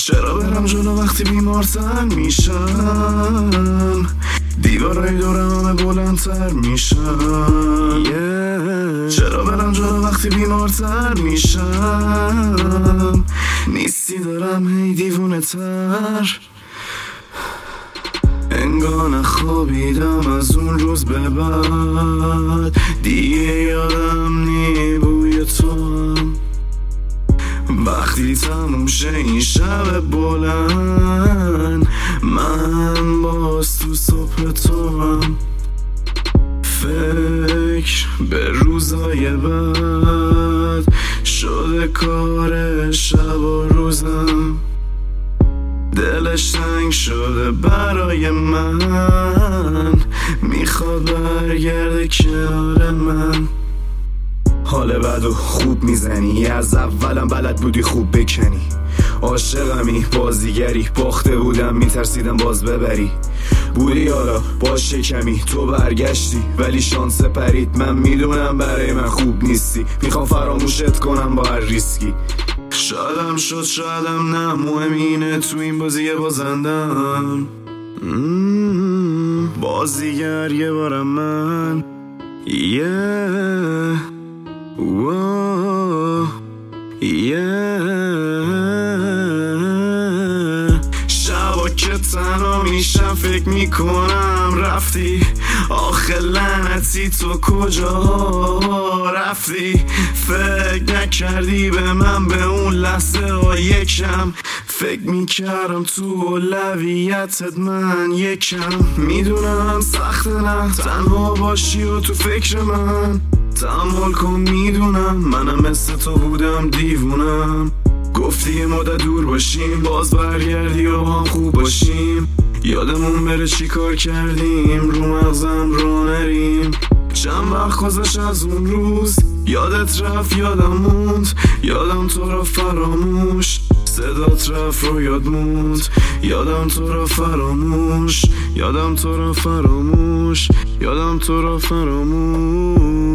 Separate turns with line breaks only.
چرا برم جلو وقتی بیمارتر میشم، دیوارای دورم همه بلندتر میشم. چرا برم جلو وقتی بیمارتر میشم، نیستی دارم هی دیوونه تر. انگار نخوابیدم از اون روز به بعد، دیگه یادم نی بوی تو هم. وقتی تموم شه این شب بلند، من باز تو صبح تو هم. فکر به روزای بعد شده کار شب و روزم، دلش تنگ شده برای من، میخواد برگرده کنار من. حال بد و خوب میزنی، از اولم بلد بودی خوب بکنی. عاشقمی بازیگری، باخته بودم میترسیدم باز ببری. بودی حالا با شکمی، تو برگشتی ولی شانس پرید. من میدونم برای من خوب نیستی، میخوام فراموشت کنم با هر ریسکی. شایدم شد شایدم نه، مهم اینه تو این بازی بازندم. بازیگر یه بارم من. شبا که تنها میشم فکر میکنم رفتی، آخه لعنتی تو کجا رفتی؟ فکر نکردی به من به اون لحظه ها یکم، فکر میکردم تو اولویتت من یکم. میدونم سخته نه تنها باشی و تو فکر من، تحمل کن میدونم منم مثل تو بودم دیوونم. گفتی یه مدت دور باشیم باز برگردی و هم خوب باشیم، یادمون بره چی کار کردیم رو مغزم رو نریم. چند وقت گذشت از اون روز، یادت رفت یادم موند، یادم تو را فراموش، صدات رفت رو یاد موند، یادم تو را فراموش، یادم تو را فراموش، یادم تو را فراموش.